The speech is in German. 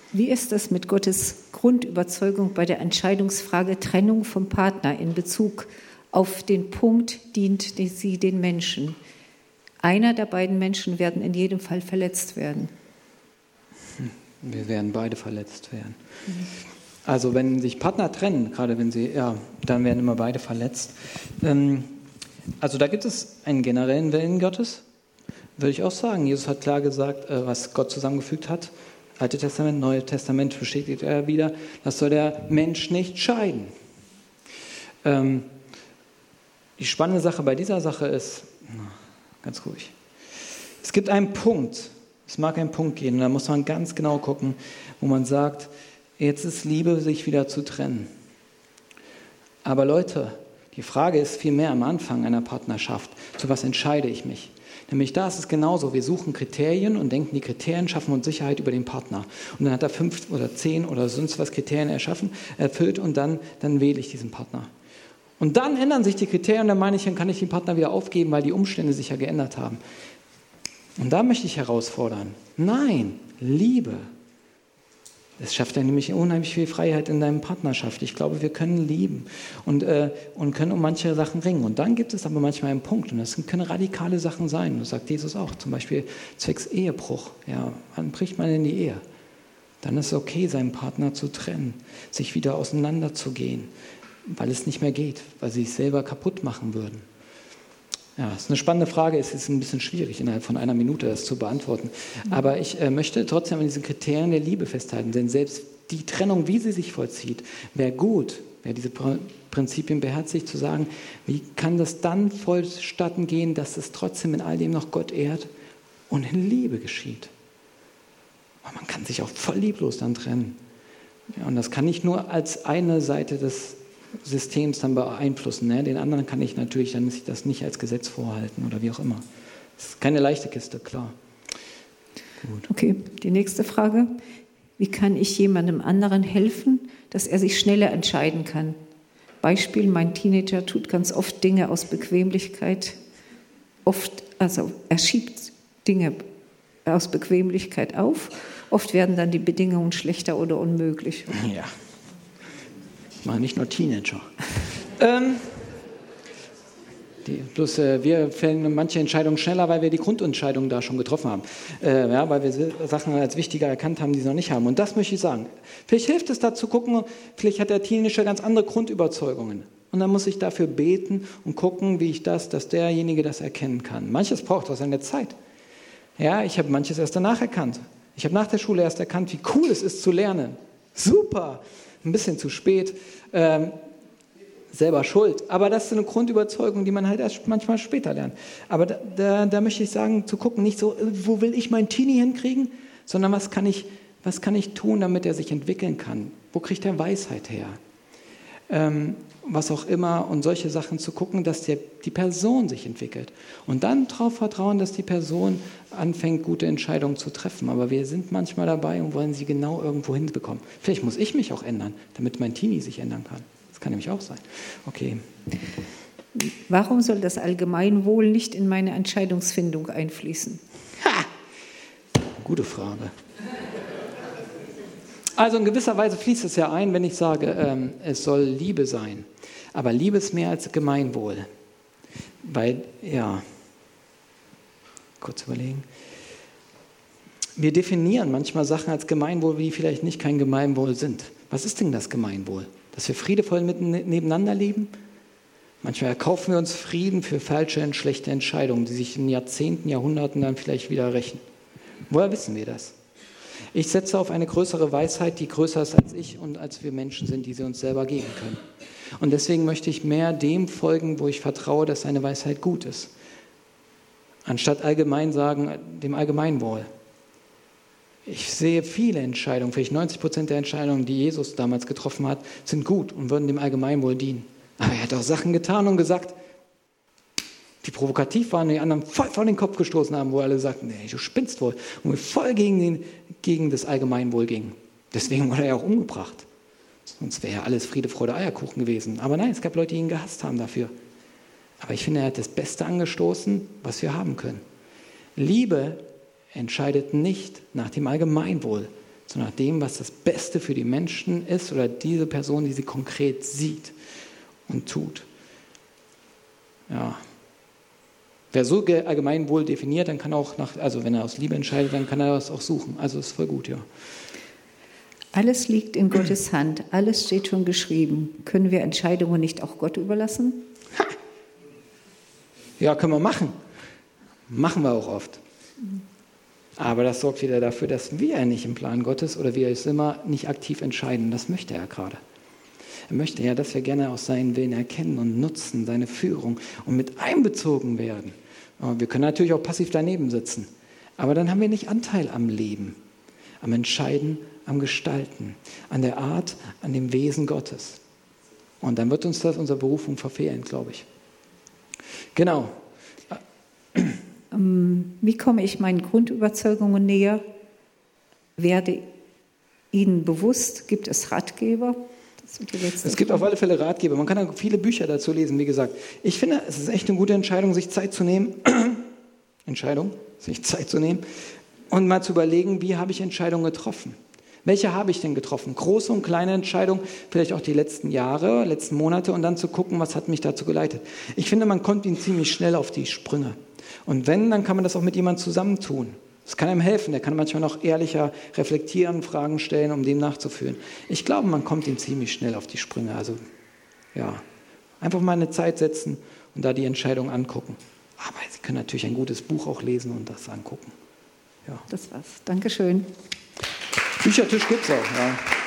Wie ist das mit Gottes Grundüberzeugung bei der Entscheidungsfrage Trennung vom Partner in Bezug auf den Punkt, dient sie den Menschen? Einer der beiden Menschen werden in jedem Fall verletzt werden. Wir werden beide verletzt werden. Also wenn sich Partner trennen, gerade wenn sie, dann werden immer beide verletzt. Also da gibt es einen generellen Willen Gottes, würde ich auch sagen. Jesus hat klar gesagt, was Gott zusammengefügt hat. Alte Testament, Neue Testament bestätigt er wieder, das soll der Mensch nicht scheiden. Die spannende Sache bei dieser Sache ist, ganz ruhig, es gibt einen Punkt, es mag einen Punkt geben, und da muss man ganz genau gucken, wo man sagt, jetzt ist Liebe, sich wieder zu trennen. Aber Leute, die Frage ist vielmehr am Anfang einer Partnerschaft, zu was entscheide ich mich? Nämlich da ist es genauso, wir suchen Kriterien und denken, die Kriterien schaffen uns Sicherheit über den Partner. Und dann hat er 5 oder 10 oder sonst was Kriterien erfüllt und dann wähle ich diesen Partner. Und dann ändern sich die Kriterien und dann meine ich, dann kann ich den Partner wieder aufgeben, weil die Umstände sich ja geändert haben. Und da möchte ich herausfordern, nein, Liebe. Es schafft ja nämlich unheimlich viel Freiheit in deiner Partnerschaft. Ich glaube, wir können lieben und können um manche Sachen ringen. Und dann gibt es aber manchmal einen Punkt, und das können radikale Sachen sein. Das sagt Jesus auch, zum Beispiel zwecks Ehebruch. Ja, wann bricht man in die Ehe? Dann ist es okay, seinen Partner zu trennen, sich wieder auseinanderzugehen, weil es nicht mehr geht, weil sie sich selber kaputt machen würden. Ja, das ist eine spannende Frage. Es ist ein bisschen schwierig, innerhalb von einer Minute das zu beantworten. Aber ich möchte trotzdem an diesen Kriterien der Liebe festhalten. Denn selbst die Trennung, wie sie sich vollzieht, wäre gut, wer diese Prinzipien beherzigt, zu sagen, wie kann das dann vonstatten gehen, dass es trotzdem in all dem noch Gott ehrt und in Liebe geschieht. Aber man kann sich auch voll lieblos dann trennen. Ja, und das kann nicht nur als eine Seite des Systems dann beeinflussen. Ne? Den anderen kann ich natürlich dann das nicht als Gesetz vorhalten oder wie auch immer. Das ist keine leichte Kiste, klar. Gut. Okay, die nächste Frage. Wie kann ich jemandem anderen helfen, dass er sich schneller entscheiden kann? Beispiel, mein Teenager tut ganz oft Dinge aus Bequemlichkeit. Er schiebt Dinge aus Bequemlichkeit auf. Oft werden dann die Bedingungen schlechter oder unmöglich. Ja. Mal nicht nur Teenager. Wir fällen manche Entscheidungen schneller, weil wir die Grundentscheidungen da schon getroffen haben. Weil wir Sachen als wichtiger erkannt haben, die sie noch nicht haben. Und das möchte ich sagen. Vielleicht hilft es da zu gucken, vielleicht hat der Teenager ganz andere Grundüberzeugungen. Und dann muss ich dafür beten und gucken, wie ich dass derjenige das erkennen kann. Manches braucht auch seine Zeit. Ja, ich habe manches erst danach erkannt. Ich habe nach der Schule erst erkannt, wie cool es ist zu lernen. Super! Ein bisschen zu spät, selber schuld. Aber das ist eine Grundüberzeugung, die man halt erst manchmal später lernt. Aber da möchte ich sagen, zu gucken, nicht so, wo will ich meinen Teenie hinkriegen, sondern was kann ich tun, damit er sich entwickeln kann? Wo kriegt er Weisheit her? Was auch immer, und solche Sachen zu gucken, dass die Person sich entwickelt. Und dann darauf vertrauen, dass die Person anfängt, gute Entscheidungen zu treffen. Aber wir sind manchmal dabei und wollen sie genau irgendwo hinbekommen. Vielleicht muss ich mich auch ändern, damit mein Teenie sich ändern kann. Das kann nämlich auch sein. Okay. Warum soll das Allgemeinwohl nicht in meine Entscheidungsfindung einfließen? Gute Frage. Also in gewisser Weise fließt es ja ein, wenn ich sage, es soll Liebe sein. Aber Liebe ist mehr als Gemeinwohl. Weil, kurz überlegen. Wir definieren manchmal Sachen als Gemeinwohl, die vielleicht nicht kein Gemeinwohl sind. Was ist denn das Gemeinwohl? Dass wir friedevoll nebeneinander leben? Manchmal erkaufen wir uns Frieden für falsche und schlechte Entscheidungen, die sich in Jahrzehnten, Jahrhunderten dann vielleicht wieder rächen. Woher wissen wir das? Ich setze auf eine größere Weisheit, die größer ist als ich und als wir Menschen sind, die sie uns selber geben können. Und deswegen möchte ich mehr dem folgen, wo ich vertraue, dass seine Weisheit gut ist. Anstatt allgemein sagen, dem Allgemeinwohl. Ich sehe viele Entscheidungen, vielleicht 90% der Entscheidungen, die Jesus damals getroffen hat, sind gut und würden dem Allgemeinwohl dienen. Aber er hat auch Sachen getan und gesagt, die provokativ waren und die anderen voll vor den Kopf gestoßen haben, wo alle sagten, nee, du spinnst wohl. Und wir voll gegen das Allgemeinwohl gingen. Deswegen wurde er auch umgebracht. Sonst wäre ja alles Friede, Freude, Eierkuchen gewesen. Aber nein, es gab Leute, die ihn gehasst haben dafür. Aber ich finde, er hat das Beste angestoßen, was wir haben können. Liebe entscheidet nicht nach dem Allgemeinwohl, sondern nach dem, was das Beste für die Menschen ist oder diese Person, die sie konkret sieht und tut. Ja. Wer so allgemein wohl definiert, dann kann auch also wenn er aus Liebe entscheidet, dann kann er das auch suchen. Also ist voll gut, ja. Alles liegt in Gottes Hand, alles steht schon geschrieben. Können wir Entscheidungen nicht auch Gott überlassen? Ha! Ja, können wir machen. Machen wir auch oft. Aber das sorgt wieder dafür, dass wir nicht im Plan Gottes oder wir es immer nicht aktiv entscheiden. Das möchte er gerade. Er möchte ja, dass wir gerne auch seinen Willen erkennen und nutzen, seine Führung und mit einbezogen werden. Wir können natürlich auch passiv daneben sitzen. Aber dann haben wir nicht Anteil am Leben, am Entscheiden, am Gestalten, an der Art, an dem Wesen Gottes. Und dann wird uns das unsere Berufung verfehlen, glaube ich. Genau. Wie komme ich meinen Grundüberzeugungen näher? Werde ihnen bewusst? Gibt es Ratgeber? Es gibt auf alle Fälle Ratgeber. Man kann auch viele Bücher dazu lesen, wie gesagt. Ich finde, es ist echt eine gute Entscheidung, sich Zeit zu nehmen. Sich Zeit zu nehmen und mal zu überlegen, wie habe ich Entscheidungen getroffen? Welche habe ich denn getroffen? Große und kleine Entscheidungen, vielleicht auch die letzten Jahre, letzten Monate und dann zu gucken, was hat mich dazu geleitet. Ich finde, man kommt ihnen ziemlich schnell auf die Sprünge. Und wenn, dann kann man das auch mit jemandem zusammentun. Das kann einem helfen. Der kann manchmal noch ehrlicher reflektieren, Fragen stellen, um dem nachzuführen. Ich glaube, man kommt ihm ziemlich schnell auf die Sprünge. Also, ja, einfach mal eine Zeit setzen und da die Entscheidung angucken. Aber Sie können natürlich ein gutes Buch auch lesen und das angucken. Ja. Das war's. Dankeschön. Büchertisch gibt es auch, ja.